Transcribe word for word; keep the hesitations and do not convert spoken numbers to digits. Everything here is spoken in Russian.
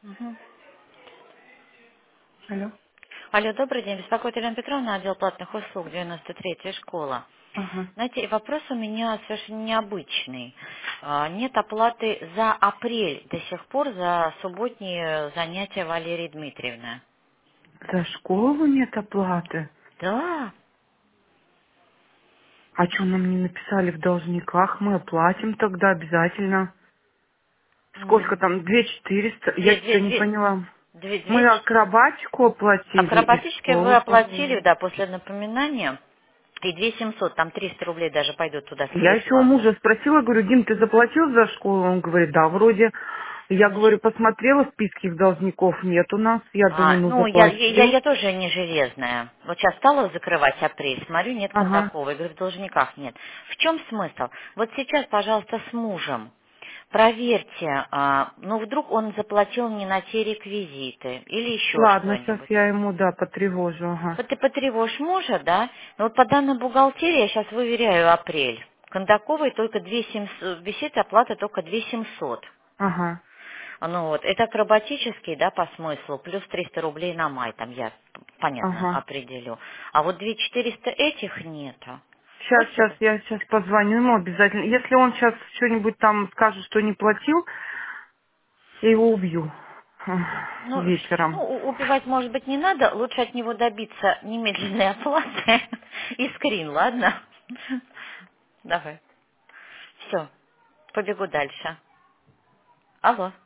Мгм. Алло. Алло, добрый день. Беспокоит Елена Петровна, отдел платных услуг, девяносто третья школа. Ага. Знаете, вопрос у меня совершенно необычный. А, Нет оплаты за апрель до сих пор за субботние занятия Валерии Дмитриевны. За школу нет оплаты. Да. А что нам не написали в должниках? Мы оплатим тогда обязательно. Сколько М, там? Две четыреста? Я Две, что-то две, не две, поняла. две, Мы две. акробатику оплатили и Акробатически вы школу, оплатили, по-моему. да, после напоминания. И две семьсот, там триста рублей даже пойдут туда Я еще у средства. мужа спросила, говорю, Дим, ты заплатил за школу? Он говорит, да, вроде. Я, говорю, Значит, посмотрела, в списке их должников нет у нас. Я думаю, А, ну ну, я, я, заплатил. я тоже не железная. Вот сейчас стала закрывать апрель, смотрю, нет Ага, Кондакова. Я говорю, в должниках нет. В чем смысл? Вот сейчас, пожалуйста, с мужем проверьте, а, ну, вдруг он заплатил не на те реквизиты или еще ладно, сейчас что-нибудь. я ему, да, потревожу, ага. Вот ты потревожь мужа, да? Но вот по данным бухгалтерии я сейчас выверяю апрель. Кондаковой только две семьсот, висит оплата только две семьсот. Ага, А, Ну вот, это акробатический, да, по смыслу, плюс триста рублей на май, там я, понятно, ага. определю. А вот две четыреста этих нету. Сейчас, Можете сейчас, это? я сейчас позвоню ему обязательно. Если он сейчас что-нибудь там скажет, что не платил, я его убью ах, Ну, ну, вечером. у- убивать, может быть, не надо, лучше от него добиться немедленной оплаты и скрин, ладно? Давай. Все, побегу дальше. Алло.